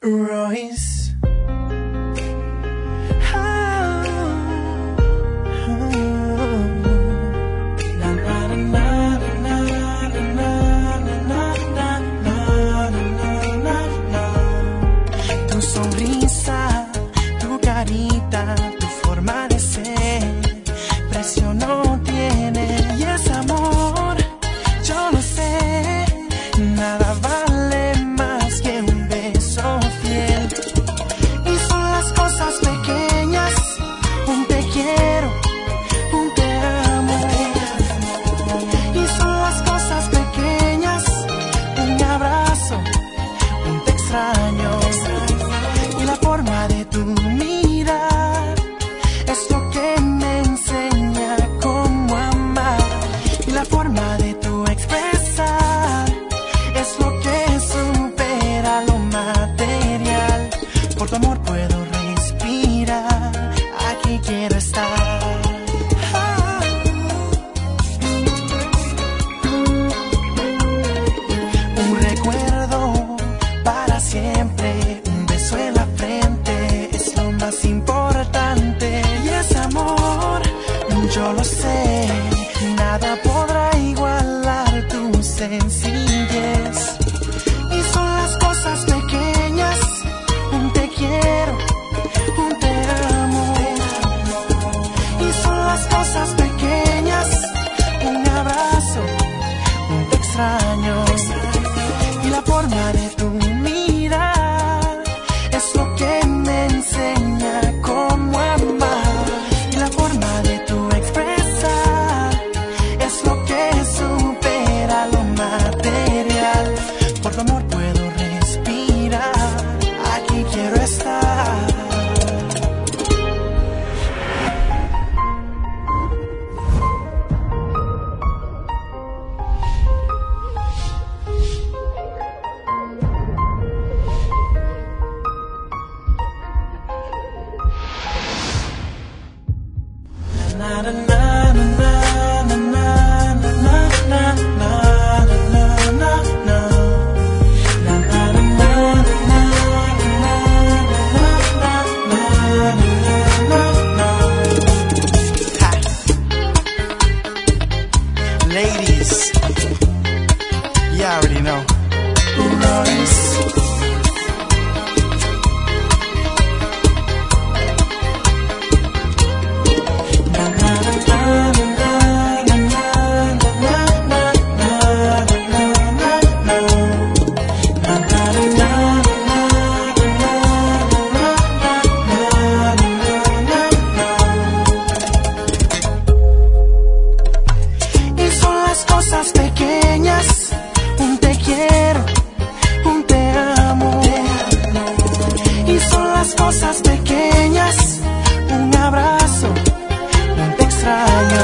Royce. Tu sonrisa, tu carita, tu forma de ser, precio no tiene. Y ese amor, yo lo sé, nada vale más que un beso fiel. Y son las cosas pequeñas, un te quiero, un te amo. Y son las cosas pequeñas, un abrazo, un te extraño. Y la forma de tu mirar es lo que me enseña cómo amar. Y la forma de tu expresar es lo que supera lo material. Por tu amor puedo respirar, aquí quiero estar. Un recuerdo para siempre, un beso en la frente es lo más importante. Y ese amor, yo lo sé, nada podrá igualar tu sencillez. Y son las cosas pequeñas, un te quiero, un te amo. Y son las cosas pequeñas, un abrazo, un te extraño. Y la forma de tu mirar es lo que me enseña cómo amar. Y la forma de tu expresar es lo que supera lo material. Por tu amor puedo respirar, aquí quiero estar. Na na na na na na na na na na na. Ladies, you already know. Royce. Y son las cosas pequeñas, un te quiero, un te amo. Y son las cosas pequeñas, un abrazo, un te extraño.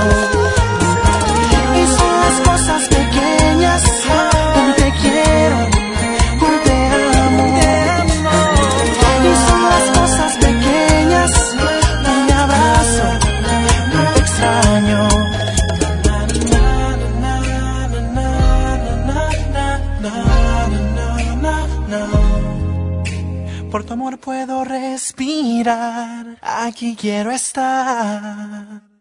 Y son las cosas pequeñas, un te quiero, un te amo. Y son las cosas pequeñas, un abrazo, un te extraño. Por tu amor puedo respirar, aquí quiero estar.